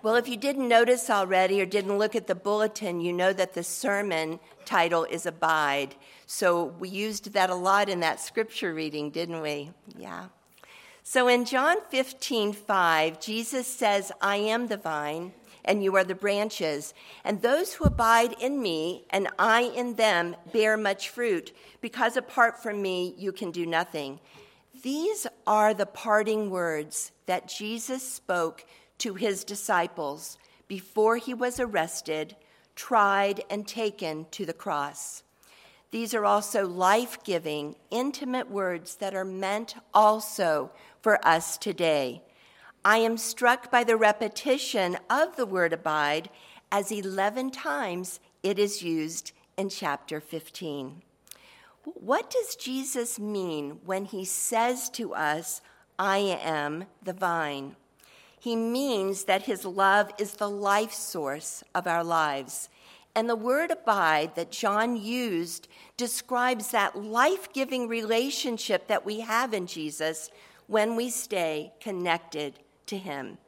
Well, if you didn't notice already or didn't look at the bulletin, you know that the sermon title is Abide. So we used that a lot in that scripture reading, didn't we? Yeah. So in John 15:5, Jesus says, I am the vine, and you are the branches. And those who abide in me, and I in them, bear much fruit, because apart from me, you can do nothing. These are the parting words that Jesus spoke to his disciples before he was arrested, tried, and taken to the cross. These are also life-giving, intimate words that are meant also for us today. I am struck by the repetition of the word abide, as 11 times it is used in chapter 15. What does Jesus mean when he says to us, I am the vine? He means that his love is the life source of our lives. And the word abide that John used describes that life-giving relationship that we have in Jesus when we stay connected to him.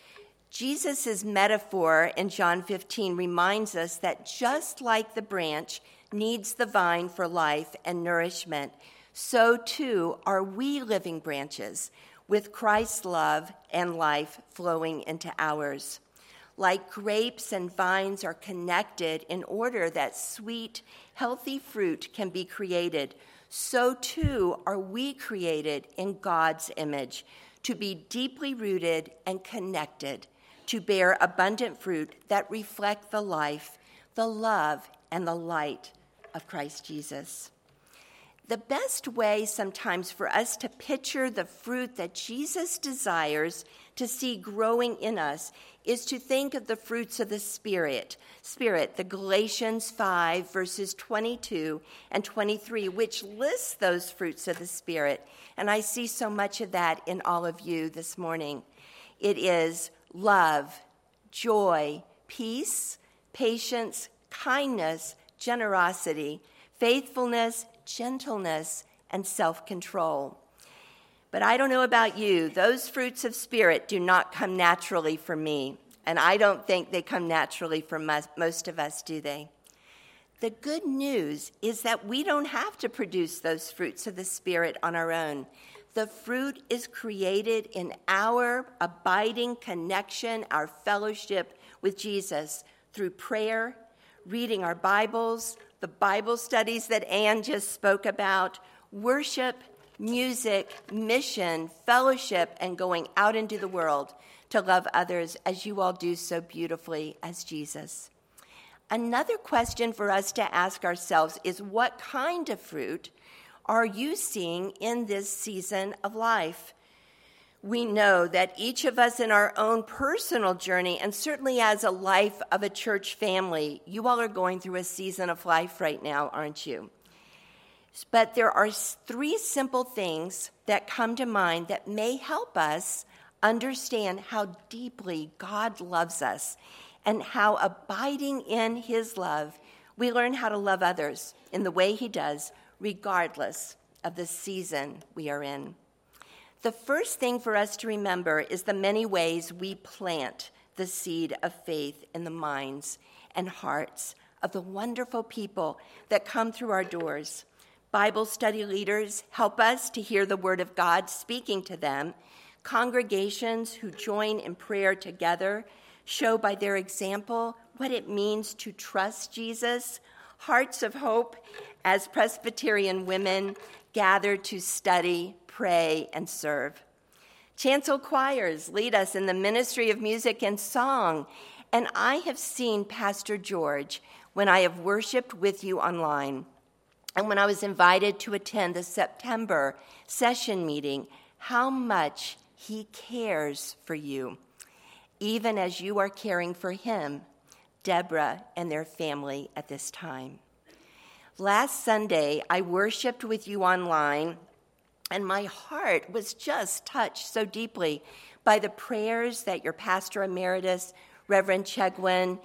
Jesus' metaphor in John 15 reminds us that just like the branch needs the vine for life and nourishment, so too are we living branches with Christ's love and life flowing into ours. Like grapes and vines are connected in order that sweet, healthy fruit can be created, so too are we created in God's image to be deeply rooted and connected, to bear abundant fruit that reflect the life, the love, and the light of Christ Jesus. The best way sometimes for us to picture the fruit that Jesus desires to see growing in us is to think of the fruits of the Spirit, the Galatians 5, verses 22 and 23, which lists those fruits of the Spirit. And I see so much of that in all of you this morning. It is love, joy, peace, patience, kindness, generosity, faithfulness, gentleness, and self-control. But I don't know about you, those fruits of Spirit do not come naturally for me, and I don't think they come naturally for most of us, do they? The good news is that we don't have to produce those fruits of the Spirit on our own. The fruit is created in our abiding connection, our fellowship with Jesus through prayer, reading our Bibles, the Bible studies that Anne just spoke about, worship, music, mission, fellowship, and going out into the world to love others as you all do so beautifully as Jesus. Another question for us to ask ourselves is, what kind of fruit are you seeing in this season of life? We know that each of us in our own personal journey, and certainly as a life of a church family, you all are going through a season of life right now, aren't you? But there are 3 simple things that come to mind that may help us understand how deeply God loves us and how abiding in his love, we learn how to love others in the way he does, regardless of the season we are in. The first thing for us to remember is the many ways we plant the seed of faith in the minds and hearts of the wonderful people that come through our doors. Bible study leaders help us to hear the word of God speaking to them. Congregations who join in prayer together show by their example what it means to trust Jesus. Hearts of Hope, as Presbyterian women, gather to study, pray, and serve. Chancel choirs lead us in the ministry of music and song, and I have seen Pastor George when I have worshiped with you online, and when I was invited to attend the September session meeting, how much he cares for you, even as you are caring for him, Deborah, and their family at this time. Last Sunday, I worshiped with you online, and my heart was just touched so deeply by the prayers that your pastor emeritus, Reverend Chegwin,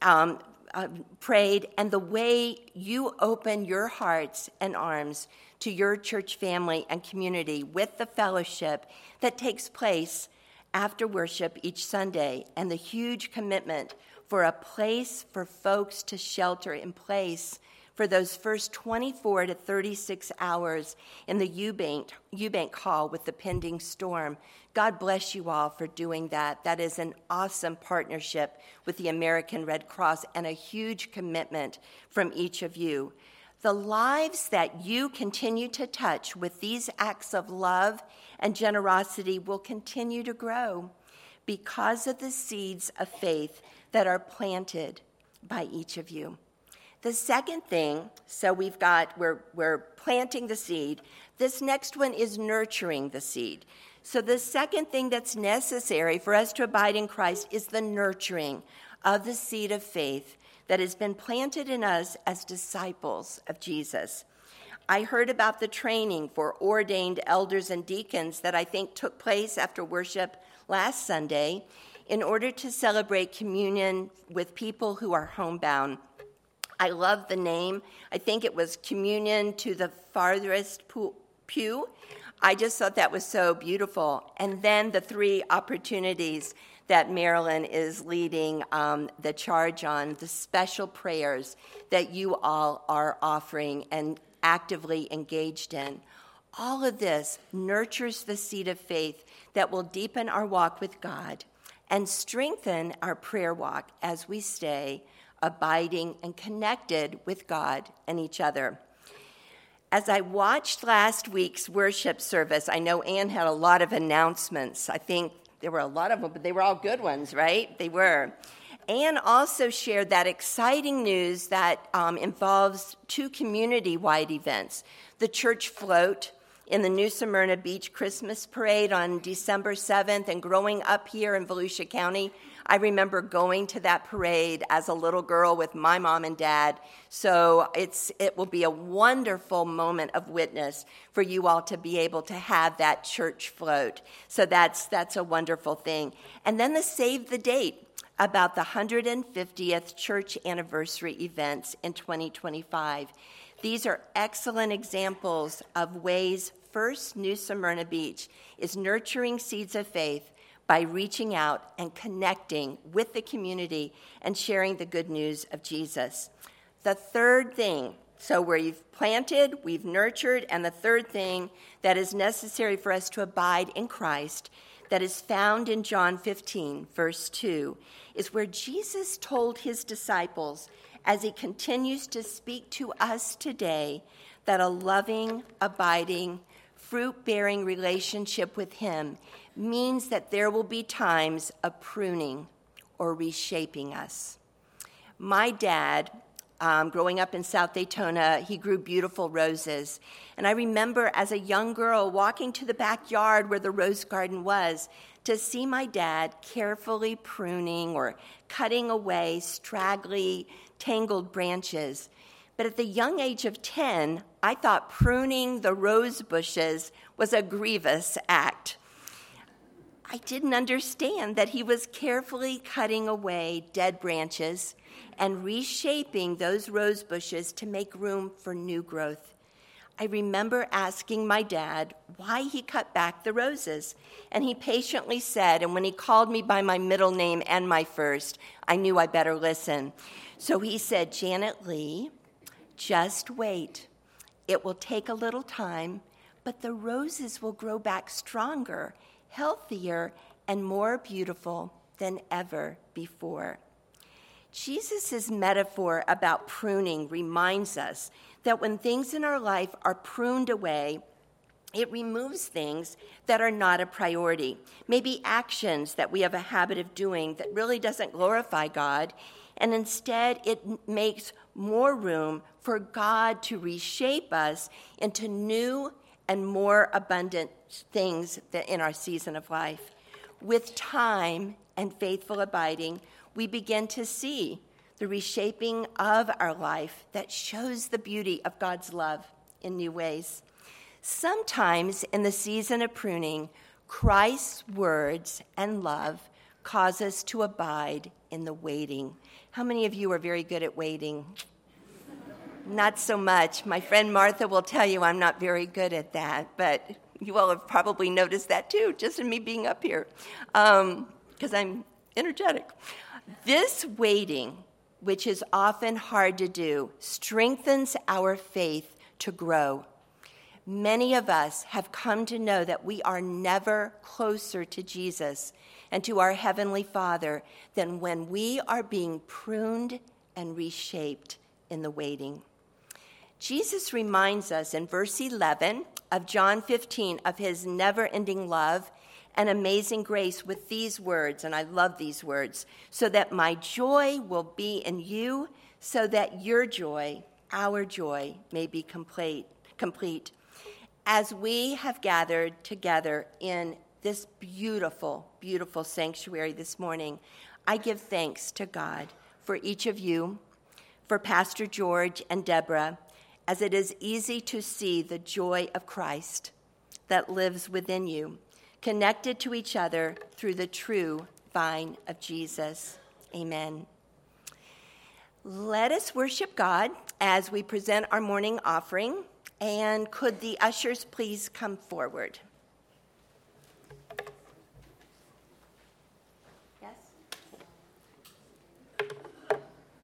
prayed, and the way you open your hearts and arms to your church family and community with the fellowship that takes place after worship each Sunday, and the huge commitment for a place for folks to shelter in place for those first 24 to 36 hours in the Eubank Hall with the pending storm. God bless you all for doing that. That is an awesome partnership with the American Red Cross and a huge commitment from each of you. The lives that you continue to touch with these acts of love and generosity will continue to grow because of the seeds of faith that are planted by each of you. The second thing, so we're planting the seed. This next one is nurturing the seed. So the second thing that's necessary for us to abide in Christ is the nurturing of the seed of faith that has been planted in us as disciples of Jesus. I heard about the training for ordained elders and deacons that I think took place after worship last Sunday in order to celebrate communion with people who are homebound. I love the name. I think it was Communion to the Farthest Pew. I just thought that was so beautiful. And then the 3 opportunities that Marilyn is leading the charge on, the special prayers that you all are offering and actively engaged in. All of this nurtures the seed of faith that will deepen our walk with God and strengthen our prayer walk as we stay abiding and connected with God and each other. As I watched last week's worship service, I know Ann had a lot of announcements. I think there were a lot of them, but they were all good ones, right? They were. Ann also shared that exciting news that involves 2 community-wide events. The church float in the New Smyrna Beach Christmas Parade on December 7th, and growing up here in Volusia County, I remember going to that parade as a little girl with my mom and dad. So it will be a wonderful moment of witness for you all to be able to have that church float. So that's a wonderful thing. And then the save the date about the 150th church anniversary events in 2025. These are excellent examples of ways First New Smyrna Beach is nurturing seeds of faith by reaching out and connecting with the community and sharing the good news of Jesus. The third thing, so we've planted, we've nurtured, and the third thing that is necessary for us to abide in Christ that is found in John 15, verse 2, is where Jesus told his disciples, as he continues to speak to us today, that a loving, abiding, fruit-bearing relationship with him means that there will be times of pruning or reshaping us. My dad, growing up in South Daytona, he grew beautiful roses. And I remember as a young girl walking to the backyard where the rose garden was to see my dad carefully pruning or cutting away straggly, tangled branches. But at the young age of 10, I thought pruning the rose bushes was a grievous act. I didn't understand that he was carefully cutting away dead branches and reshaping those rose bushes to make room for new growth. I remember asking my dad why he cut back the roses, and he patiently said, and when he called me by my middle name and my first, I knew I better listen. So he said, "Janet Lee, just wait. It will take a little time, but the roses will grow back stronger, healthier, and more beautiful than ever before." Jesus' metaphor about pruning reminds us that when things in our life are pruned away, it removes things that are not a priority, maybe actions that we have a habit of doing that really doesn't glorify God, and instead it makes more room for God to reshape us into new and more abundant things in our season of life. With time and faithful abiding, we begin to see the reshaping of our life that shows the beauty of God's love in new ways. Sometimes in the season of pruning, Christ's words and love cause us to abide in the waiting. How many of you are very good at waiting? Not so much. My friend Martha will tell you I'm not very good at that, but You all have probably noticed that too, just in me being up here, because I'm energetic. This waiting, which is often hard to do, strengthens our faith to grow. Many of us have come to know that we are never closer to Jesus and to our Heavenly Father than when we are being pruned and reshaped in the waiting. Jesus reminds us in verse 11 of John 15 of his never-ending love and amazing grace with these words, and I love these words, so that my joy will be in you, so that your joy, our joy, may be complete. As we have gathered together in this beautiful, beautiful sanctuary this morning, I give thanks to God for each of you, for Pastor George and Deborah, as it is easy to see the joy of Christ that lives within you, connected to each other through the true vine of Jesus. Amen. Let us worship God as we present our morning offering. And could the ushers please come forward?